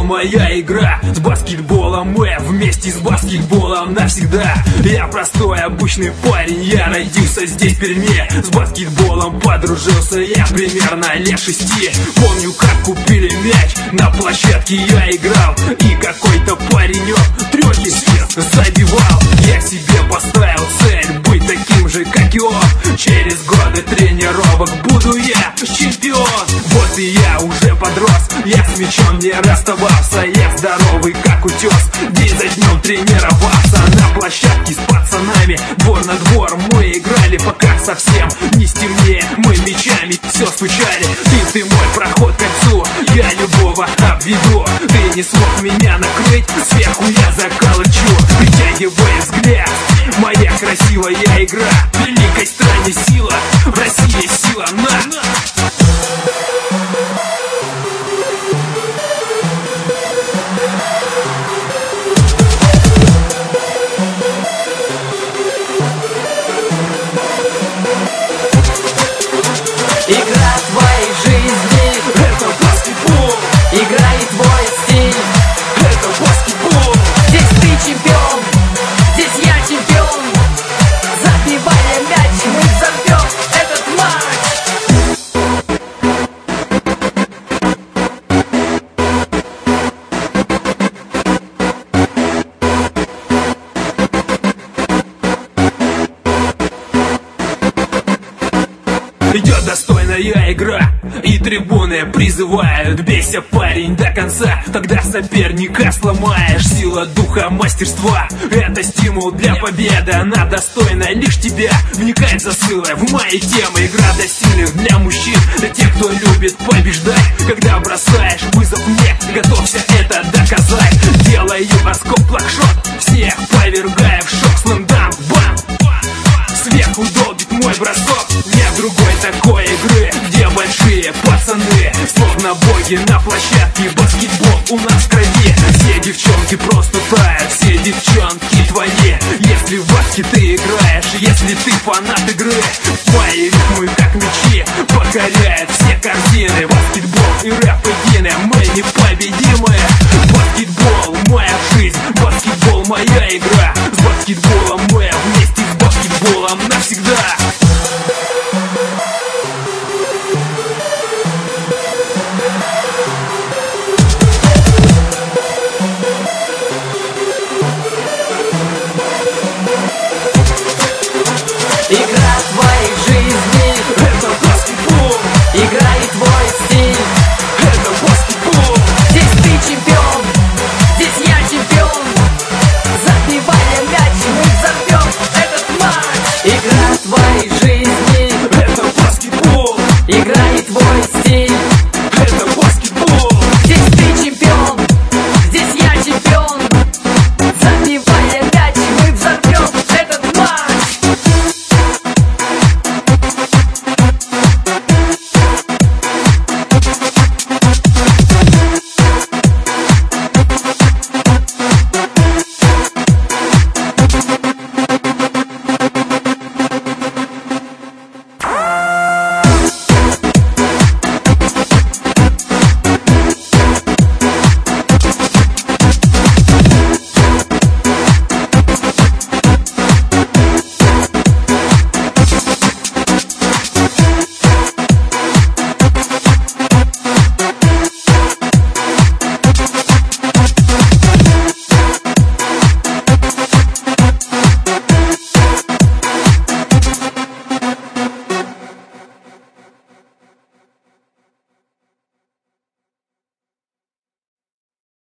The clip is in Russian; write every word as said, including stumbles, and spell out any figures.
моя игра. С баскетболом мы вместе с баскетболом навсегда. Я простой обычный парень, я родился здесь в Перми. С баскетболом подружился я примерно лет шести. Помню, как купили мяч, на площадке я играл, и какой-то паренек трёхи забивал. Я себе поставил цель быть таким же, как и он. Через годы тренировок буду я чемпион. Вот и я уже подрос, я с мячом не расставался. Я здоровый, как утес, день за днем тренировался. На площадке с пацанами, двор на двор мы играли, пока совсем не стемнее. Мы мячами все стучали. Ты, ты мой проход к концу, я любого обведу. Ты не смог меня накрыть, сверху я заколочу. Притягивая взгляд, моя красивая игра. В великой стране сила, в России сила на. Игра твоей жизни — это баскетбол. игра и твой стиль — это баскетбол. здесь ты чемпион, здесь я чемпион. Забивая мяч, мы взорвем этот матч. Идет достойная игра, и трибуны призывают: бейся, парень, до конца, тогда соперника сломаешь. Сила духа, мастерства — это стимул для победы. Она достойна лишь тебя. Вникает засылая в мои темы. Игра для сильных, для мужчин, для тех, кто любит побеждать. Когда бросаешь вызов мне, готовься это доказать. Делаю оскоп, плакшот, всех повергая в шок. Слэм-данк, бам! Сверху долбит мой бросок. Нет другой такой игры, где большие пацаны словно боги на площадке. Баскетбол у нас в крови. Все девчонки просто тают, все девчонки твои. Если в баскет ты играешь, если ты фанат игры, мои ритмы как мячи покоряют все картины. Баскетбол и рэп едины, мы непобедимые. Баскетбол моя жизнь, баскетбол моя игра. С баскетболом мы вместе, с баскетболом навсегда. Игра